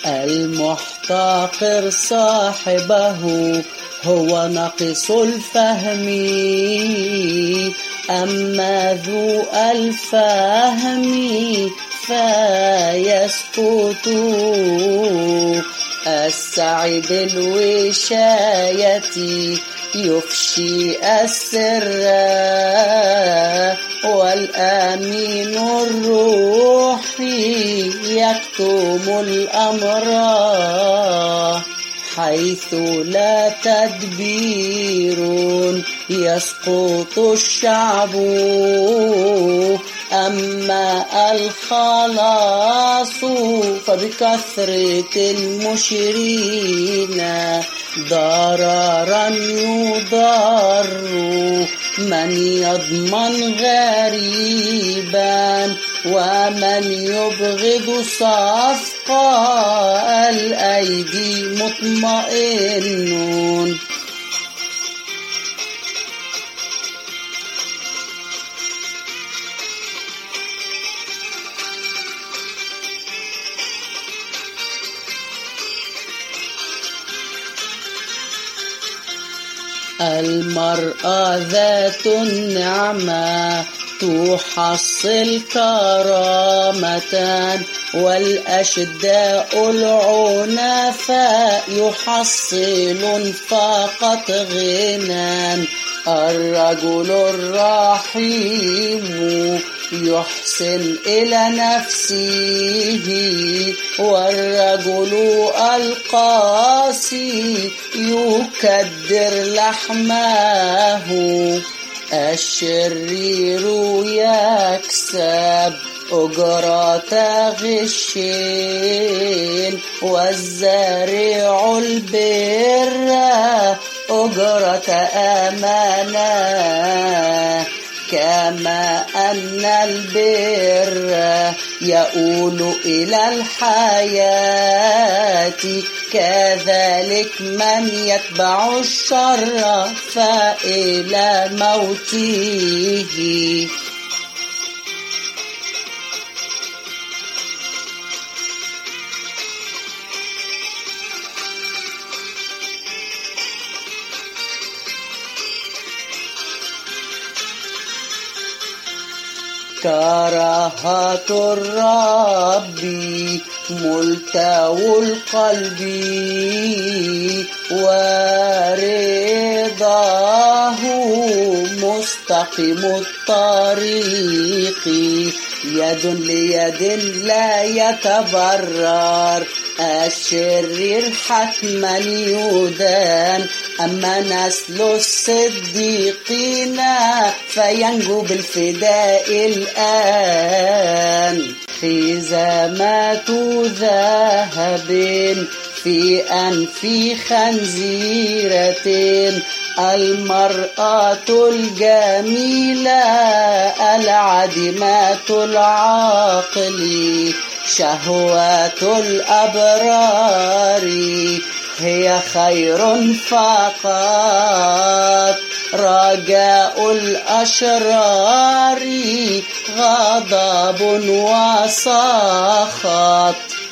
المحتقر صاحبه هو ناقص الفهم، أما ذو الفهم فيسكت. السعي بالوشاية يفشي السر، والأمين الروحي يكتم الأمر. حيث لا تدبير يسقط الشعب، أما الخلاص فبكثرة المشرين. ضررا يضر من يضمن غريبا، ومن يبغض صفقة الأيدي مطمئن. المرأة ذات النعمة تحصل كرامة، والأشداء العنفاء يحصل فقط غنى. الرجل الرحيم يحسن إلى نفسه، والرجل القاسي يكدر لحمه. الشرير يكسب أجرة غش، والزارع البر أجرة أمانة. كما أن البر يؤول إلى الحياة، كذلك من يتبع الشر فإلى موته. كراهة الرب ملتوى القلب، ورضاه مستقيم الطريق. يد ليد لا يتبرر، الشرير حتما يدان. أما نسل الصديقين فينجو بالفداء الآن. خزامات ذهب في أنف خنزيرة، المرأة الجميلة العديمة العقل. شهوات الأبرار هي خير فقط، رجاء الأشرار غضب وسخط.